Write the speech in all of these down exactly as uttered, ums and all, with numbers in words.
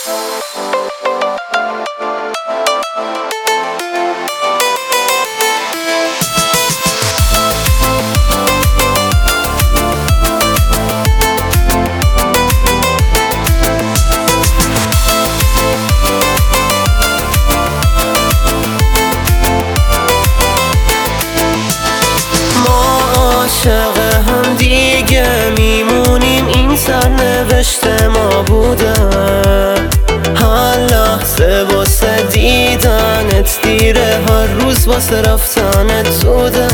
عاشق هم دیگه میمونیم، این سرنوشت ما بوده. هر لحظه واسه دیدنت دیره، هر روز واسه رفتنت زوده.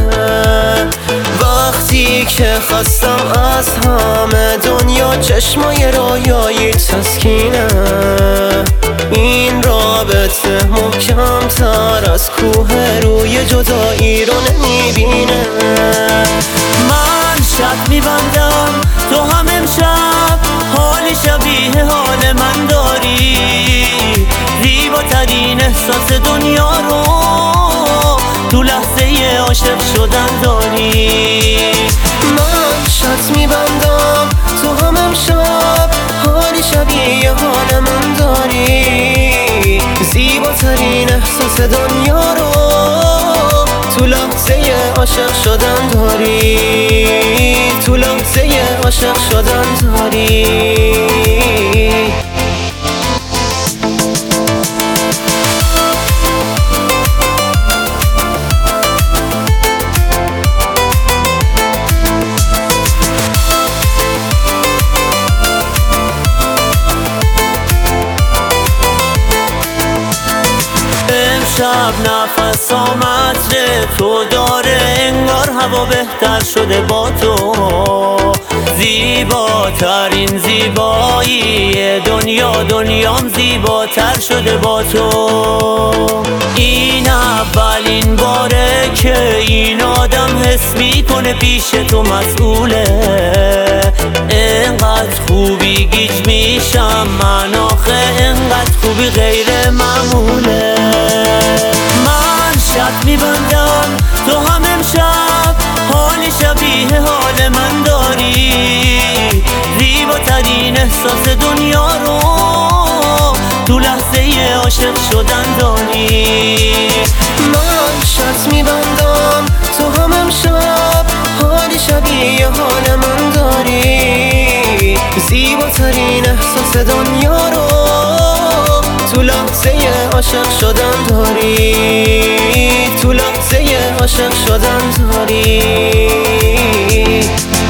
وقتی که خستم از همه دنیا، چشمای رویایی تسکینه. این رابطه محکم تر از کوه روی جدایی رو نمیبینه. من شب میبندم تو هم امشب حال شبیه حال من داری. زیباترین احساس دنیا رو تو لحظه عاشق شدن داری. من شب میبندم تو هم امشب حال شبیه حال من داری. زیباترین احساس دنیا رو تو لحظه عاشق شدن داری. تو لحظه عاشق شدن داری. شب نفس آمده تو داره، انگار هوا بهتر شده با تو. زیباترین زیبایی دنیا، دنیام زیباتر شده با تو. این اولین باره که این آدم حس میکنه پیش تو مسئوله. انقدر خوبی گیج میشم من آخه، انقدر خوبی غیر معموله. من شب میبندم تو هم امشب حال شبیه حال من داری. زیباترین احساس دنیا رو تو لحظه عاشق شدن داری. من شب میبندم تو هم امشب حال شبیه حال من داری. زیباترین احساس دنیا رو تو لحظه عاشق شدن داری. تو لحظه عاشق شدن داری.